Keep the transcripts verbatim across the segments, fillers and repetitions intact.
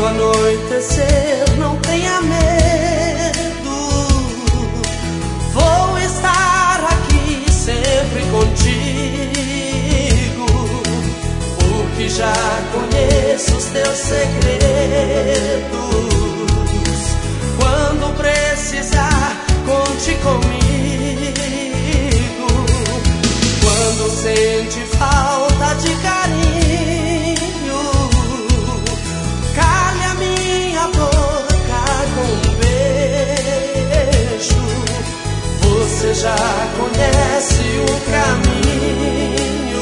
anoitecer, não tenha medo. Vou estar aqui sempre contigo, porque já conheço os teus segredos. Quando precisar, conte comigo. Quando sente falta de carinho, calhe a minha boca com um beijo. Você já conhece o caminho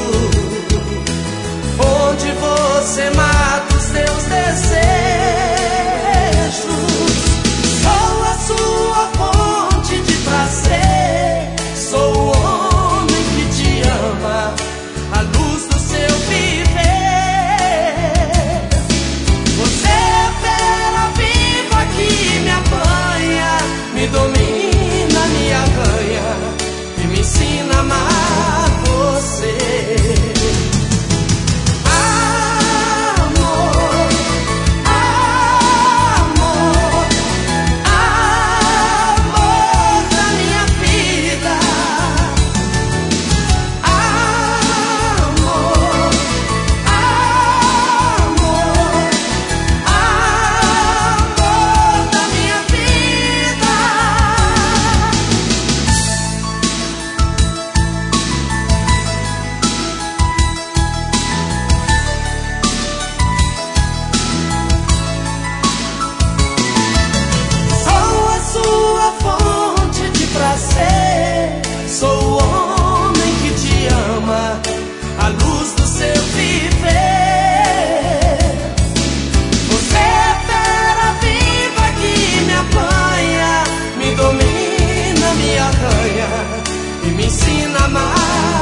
onde você mata os teus desejos. Sou a sua fonte de prazer, sou o homem que te ama, a luz do seu viver. Você é fera viva que me apanha, me domina, me arranha e me ensina a amar você. Sou o homem que te ama, a luz do seu viver. Você é fera viva que me apanha, me domina, me arranha e me ensina a amar.